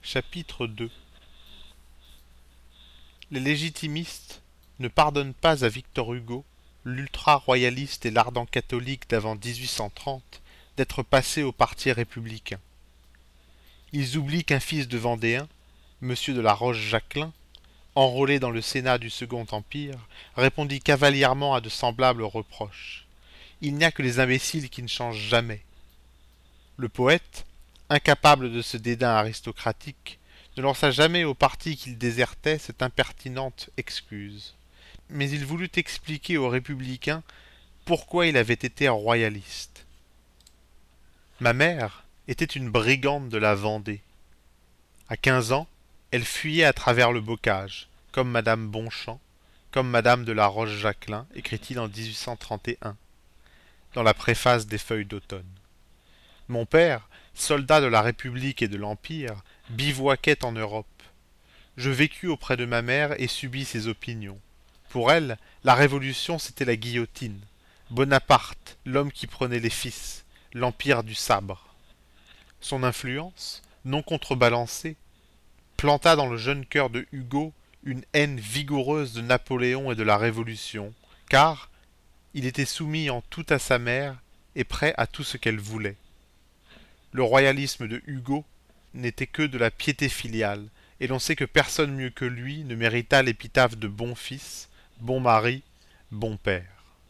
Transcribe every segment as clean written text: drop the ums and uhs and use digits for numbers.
Chapitre 2. Les légitimistes ne pardonnent pas à Victor Hugo, l'ultra-royaliste et l'ardent catholique d'avant 1830, d'être passé au parti républicain. Ils oublient qu'un fils de Vendéen, monsieur de la Roche-Jacquelin, enrôlé dans le Sénat du Second Empire, répondit cavalièrement à de semblables reproches. Il n'y a que les imbéciles qui ne changent jamais. Le poète, incapable de ce dédain aristocratique, ne lança jamais au parti qu'il désertait cette impertinente excuse. Mais il voulut expliquer aux républicains pourquoi il avait été royaliste. Ma mère était une brigande de la Vendée. À 15 ans, elle fuyait à travers le bocage, comme madame Bonchamp, comme madame de la Roche-Jacquelin, écrit-il en 1831, dans la préface des Feuilles d'automne. Mon père, soldat de la République et de l'Empire, bivouaquait en Europe. Je vécus auprès de ma mère et subis ses opinions. Pour elle, la Révolution, c'était la guillotine. Bonaparte, l'homme qui prenait les fils, l'empire du sabre. Son influence, non contrebalancée, planta dans le jeune cœur de Hugo une haine vigoureuse de Napoléon et de la Révolution, car il était soumis en tout à sa mère et prêt à tout ce qu'elle voulait. Le royalisme de Hugo n'était que de la piété filiale, et l'on sait que personne mieux que lui ne mérita l'épitaphe de bon fils, bon mari, bon père.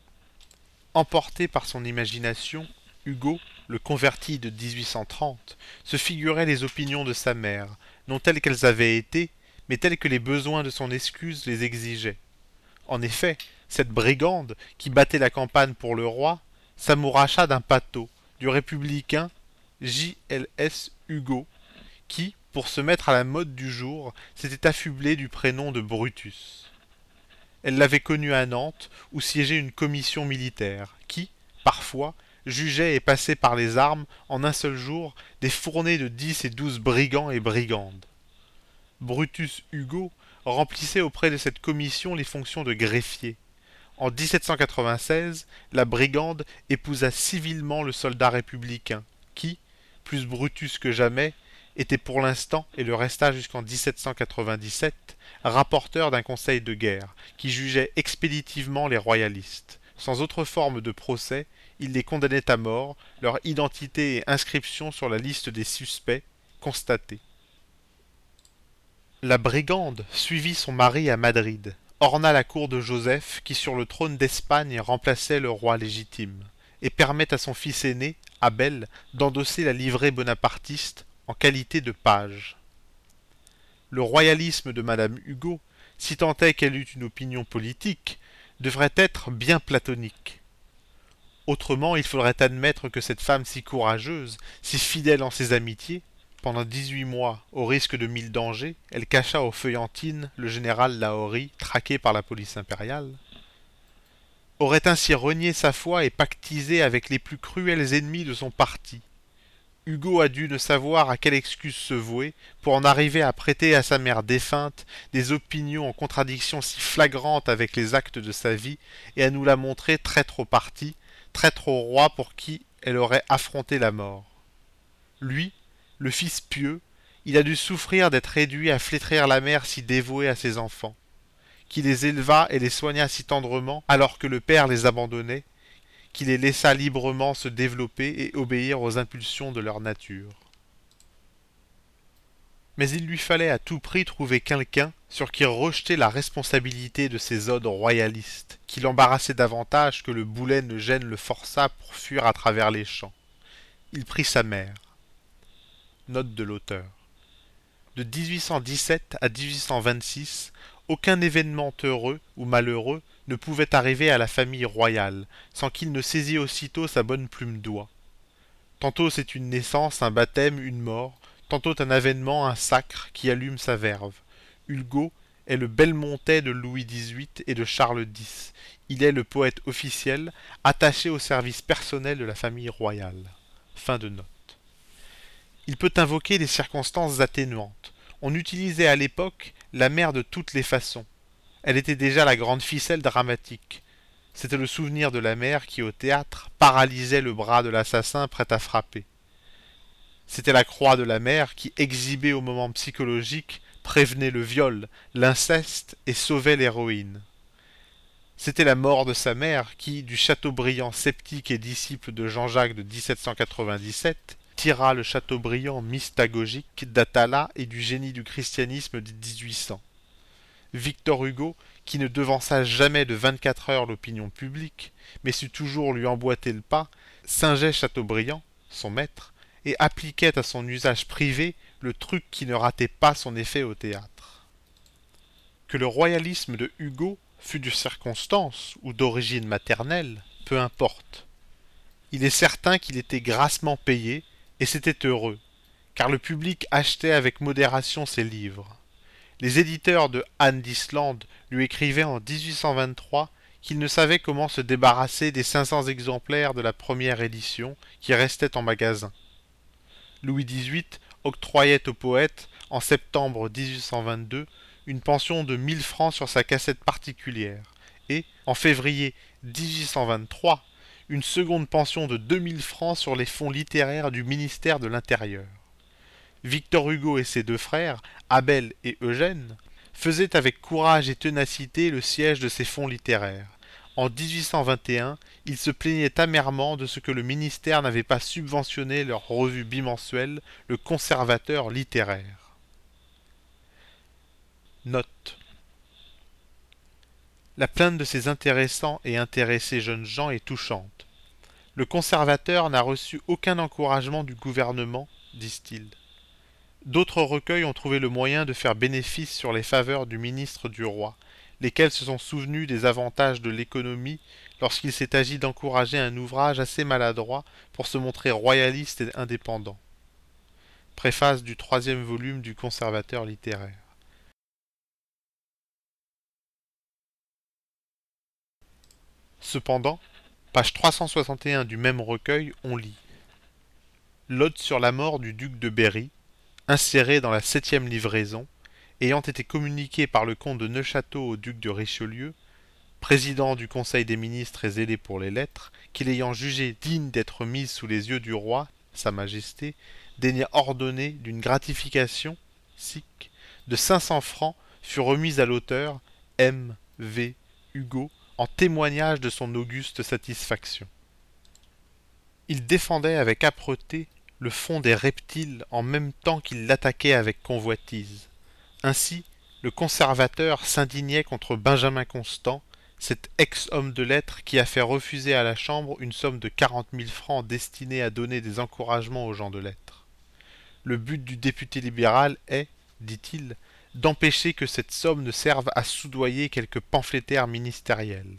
Emporté par son imagination, Hugo, le converti de 1830, se figurait les opinions de sa mère, non telles qu'elles avaient été, mais telles que les besoins de son excuse les exigeaient. En effet, cette brigande, qui battait la campagne pour le roi, s'amouracha d'un pâteau, du républicain J.L.S. Hugo, qui, pour se mettre à la mode du jour, s'était affublé du prénom de Brutus. Elle l'avait connu à Nantes, où siégeait une commission militaire, qui, parfois, jugeait et passait par les armes, en un seul jour, des fournées de 10 et 12 brigands et brigandes. Brutus Hugo remplissait auprès de cette commission les fonctions de greffier. En 1796, la brigande épousa civilement le soldat républicain, qui, plus Brutus que jamais, était pour l'instant, et le resta jusqu'en 1797, rapporteur d'un conseil de guerre, qui jugeait expéditivement les royalistes. Sans autre forme de procès, il les condamnait à mort, leur identité et inscription sur la liste des suspects, constatée. La brigande suivit son mari à Madrid, orna la cour de Joseph, qui sur le trône d'Espagne remplaçait le roi légitime, et permet à son fils aîné, Abel, d'endosser la livrée bonapartiste en qualité de page. Le royalisme de madame Hugo, si tant est qu'elle eût une opinion politique, devrait être bien platonique. Autrement, il faudrait admettre que cette femme si courageuse, si fidèle en ses amitiés, pendant 18 mois, au risque de 1000 dangers, elle cacha aux feuillantines le général Lahorie, traqué par la police impériale, aurait ainsi renié sa foi et pactisé avec les plus cruels ennemis de son parti. Hugo a dû ne savoir à quelle excuse se vouer pour en arriver à prêter à sa mère défunte des opinions en contradiction si flagrante avec les actes de sa vie et à nous la montrer traître au parti, traître au roi pour qui elle aurait affronté la mort. Lui, le fils pieux, il a dû souffrir d'être réduit à flétrir la mère si dévouée à ses enfants, qui les éleva et les soigna si tendrement alors que le père les abandonnait, qui les laissa librement se développer et obéir aux impulsions de leur nature. Mais il lui fallait à tout prix trouver quelqu'un sur qui rejeter la responsabilité de ces odes royalistes, qui l'embarrassaient davantage que le boulet ne gêne le forçat pour fuir à travers les champs. Il prit sa mère. Note de l'auteur. De 1817 à 1826, aucun événement heureux ou malheureux ne pouvait arriver à la famille royale, sans qu'il ne saisît aussitôt sa bonne plume d'oie. Tantôt c'est une naissance, un baptême, une mort, tantôt un avènement, un sacre qui allume sa verve. Hugo est le Belmontet de Louis XVIII et de Charles X. Il est le poète officiel, attaché au service personnel de la famille royale. Fin de note. Il peut invoquer des circonstances atténuantes. On utilisait à l'époque la mère de toutes les façons. Elle était déjà la grande ficelle dramatique. C'était le souvenir de la mère qui, au théâtre, paralysait le bras de l'assassin prêt à frapper. C'était la croix de la mère qui, exhibée au moment psychologique, prévenait le viol, l'inceste et sauvait l'héroïne. C'était la mort de sa mère qui, du Chateaubriand sceptique et disciple de Jean-Jacques de 1797, tira le Chateaubriand mystagogique d'Atala et du génie du christianisme de 1800. Victor Hugo, qui ne devança jamais de 24 heures l'opinion publique, mais sut toujours lui emboîter le pas, singeait Chateaubriand, son maître, et appliquait à son usage privé le truc qui ne ratait pas son effet au théâtre. Que le royalisme de Hugo fût de circonstance ou d'origine maternelle, peu importe. Il est certain qu'il était grassement payé, et c'était heureux, car le public achetait avec modération ses livres. Les éditeurs de Anne d'Islande lui écrivaient en 1823 qu'ils ne savaient comment se débarrasser des 500 exemplaires de la première édition qui restaient en magasin. Louis XVIII octroyait au poète, en septembre 1822, une pension de 1000 francs sur sa cassette particulière, et, en février 1823, une seconde pension de 2000 francs sur les fonds littéraires du ministère de l'Intérieur. Victor Hugo et ses deux frères, Abel et Eugène, faisaient avec courage et ténacité le siège de ces fonds littéraires. En 1821, ils se plaignaient amèrement de ce que le ministère n'avait pas subventionné leur revue bimensuelle, le Conservateur littéraire. Note. La plainte de ces intéressants et intéressés jeunes gens est touchante. Le Conservateur n'a reçu aucun encouragement du gouvernement, disent-ils. D'autres recueils ont trouvé le moyen de faire bénéfice sur les faveurs du ministre du roi, lesquels se sont souvenus des avantages de l'économie lorsqu'il s'est agi d'encourager un ouvrage assez maladroit pour se montrer royaliste et indépendant. Préface du 3e volume du Conservateur littéraire. Cependant, page 361 du même recueil, on lit l'ode sur la mort du duc de Berry, insérée dans la 7e livraison, ayant été communiquée par le comte de Neufchâteau au duc de Richelieu, président du Conseil des ministres et zélé pour les lettres, qui l'ayant jugée digne d'être mise sous les yeux du roi, sa majesté, daigna ordonner d'une gratification de 500 francs fut remise à l'auteur M. V. Hugo en témoignage de son auguste satisfaction. Il défendait avec âpreté le fond des reptiles en même temps qu'il l'attaquait avec convoitise. Ainsi, le Conservateur s'indignait contre Benjamin Constant, cet ex-homme de lettres qui a fait refuser à la Chambre une somme de 40 000 francs destinée à donner des encouragements aux gens de lettres. Le but du député libéral est, dit-il, d'empêcher que cette somme ne serve à soudoyer quelques pamphlétaires ministériels.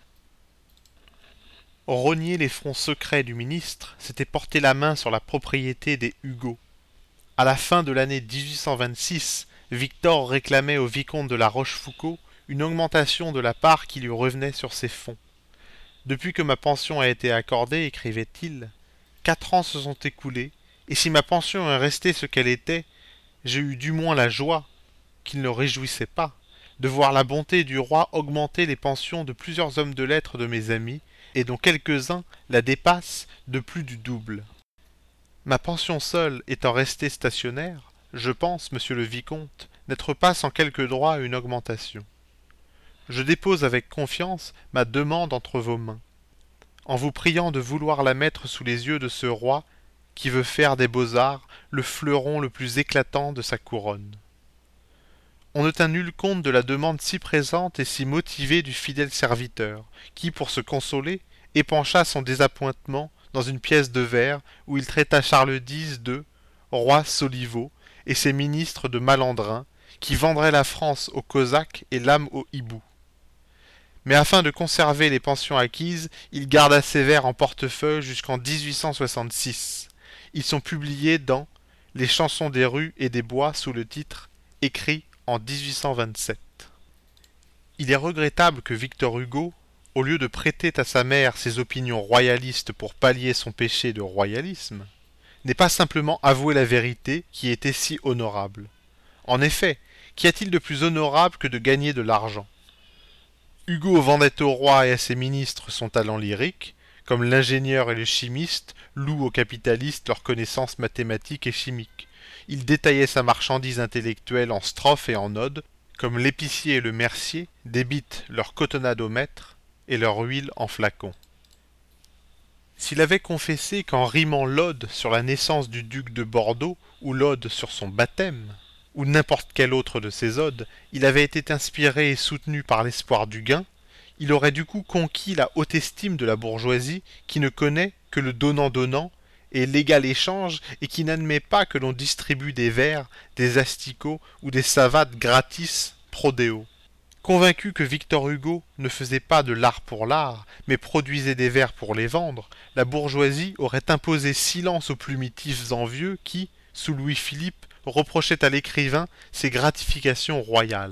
Rogner les fonds secrets du ministre, c'était porter la main sur la propriété des Hugo. À la fin de l'année 1826, Victor réclamait au vicomte de la Rochefoucauld une augmentation de la part qui lui revenait sur ses fonds. Depuis que ma pension a été accordée, écrivait-il, 4 ans se sont écoulés, et si ma pension est restée ce qu'elle était, j'ai eu du moins la joie, qu'il ne réjouissait pas, de voir la bonté du roi augmenter les pensions de plusieurs hommes de lettres de mes amis, et dont quelques-uns la dépassent de plus du double. Ma pension seule étant restée stationnaire, je pense, monsieur le vicomte, n'être pas sans quelque droit à une augmentation. Je dépose avec confiance ma demande entre vos mains, en vous priant de vouloir la mettre sous les yeux de ce roi qui veut faire des beaux-arts le fleuron le plus éclatant de sa couronne. On ne tint nul compte de la demande si présente et si motivée du fidèle serviteur, qui, pour se consoler, épancha son désappointement dans une pièce de vers où il traita Charles X de « roi Soliveau » et ses ministres de malandrins, qui vendraient la France aux Cosaques et l'âme aux hiboux. Mais afin de conserver les pensions acquises, il garda ces vers en portefeuille jusqu'en 1866. Ils sont publiés dans « Les chansons des rues et des bois » sous le titre « Écrit en 1827. » Il est regrettable que Victor Hugo, au lieu de prêter à sa mère ses opinions royalistes pour pallier son péché de royalisme, n'ait pas simplement avoué la vérité qui était si honorable. En effet, qu'y a-t-il de plus honorable que de gagner de l'argent? Hugo vendait au roi et à ses ministres son talent lyrique, comme l'ingénieur et le chimiste louent aux capitalistes leurs connaissances mathématiques et chimiques. Il détaillait sa marchandise intellectuelle en strophes et en odes, comme l'épicier et le mercier débitent leur cotonnade au maître et leur huile en flacon. S'il avait confessé qu'en rimant l'ode sur la naissance du duc de Bordeaux, ou l'ode sur son baptême, ou n'importe quelle autre de ses odes, il avait été inspiré et soutenu par l'espoir du gain, il aurait du coup conquis la haute estime de la bourgeoisie qui ne connaît que le donnant-donnant et l'égal échange et qui n'admet pas que l'on distribue des vers, des asticots ou des savates gratis pro deo. Convaincu que Victor Hugo ne faisait pas de l'art pour l'art, mais produisait des vers pour les vendre, la bourgeoisie aurait imposé silence aux plumitifs envieux qui, sous Louis-Philippe, reprochaient à l'écrivain ses gratifications royales.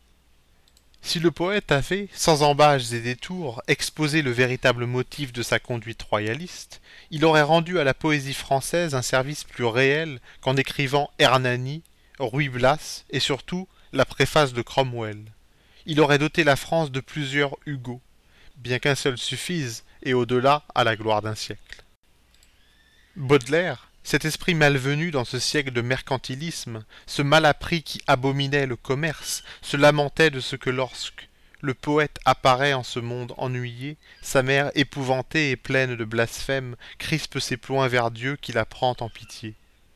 Si le poète avait, sans embâches et détours, exposé le véritable motif de sa conduite royaliste, il aurait rendu à la poésie française un service plus réel qu'en écrivant Hernani, Ruy Blas et surtout la préface de Cromwell. Il aurait doté la France de plusieurs Hugo, bien qu'un seul suffise, et au-delà à la gloire d'un siècle. Baudelaire, cet esprit malvenu dans ce siècle de mercantilisme, ce malappris qui abominait le commerce, se lamentait de ce que lorsque le poète apparaît en ce monde ennuyé, sa mère épouvantée et pleine de blasphème crispe ses ploings vers Dieu qui la prend en pitié.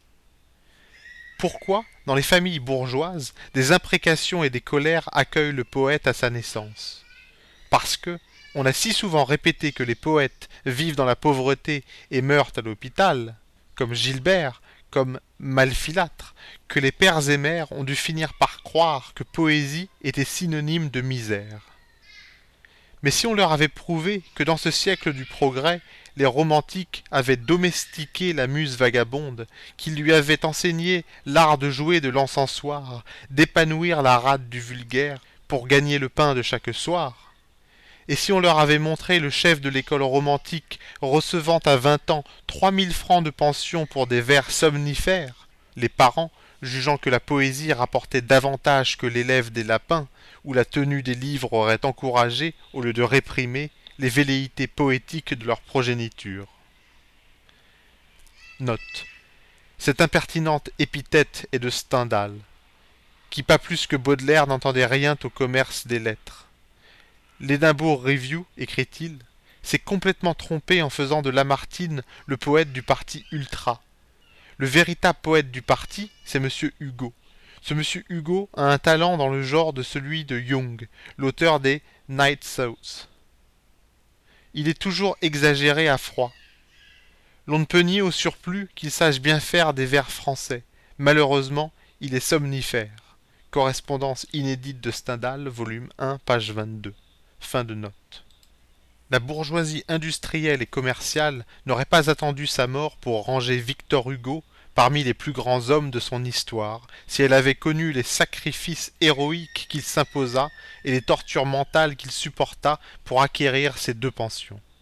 Pourquoi, dans les familles bourgeoises, des imprécations et des colères accueillent le poète à sa naissance? Parce que, on a si souvent répété que les poètes vivent dans la pauvreté et meurent à l'hôpital, comme Gilbert, comme Malfilâtre, que les pères et mères ont dû finir par croire que poésie était synonyme de misère. Mais si on leur avait prouvé que dans ce siècle du progrès, les romantiques avaient domestiqué la muse vagabonde, qu'ils lui avaient enseigné l'art de jouer de l'encensoir, d'épanouir la rade du vulgaire pour gagner le pain de chaque soir, et si on leur avait montré le chef de l'école romantique recevant à 20 ans 3000 francs de pension pour des vers somnifères, les parents, jugeant que la poésie rapportait davantage que l'élève des lapins, ou la tenue des livres aurait encouragé, au lieu de réprimer, les velléités poétiques de leur progéniture. Note. Cette impertinente épithète est de Stendhal, qui pas plus que Baudelaire n'entendait rien au commerce des lettres. L'Edinburgh Review, écrit-il, s'est complètement trompé en faisant de Lamartine le poète du parti ultra. Le véritable poète du parti, c'est M. Hugo. Ce M. Hugo a un talent dans le genre de celui de Young, l'auteur des Night Thoughts. Il est toujours exagéré à froid. L'on ne peut nier au surplus qu'il sache bien faire des vers français. Malheureusement, il est somnifère. Correspondance inédite de Stendhal, volume 1, page 22. Fin de note. La bourgeoisie industrielle et commerciale n'aurait pas attendu sa mort pour ranger Victor Hugo parmi les plus grands hommes de son histoire, si elle avait connu les sacrifices héroïques qu'il s'imposa et les tortures mentales qu'il supporta pour acquérir ses 2 pensions.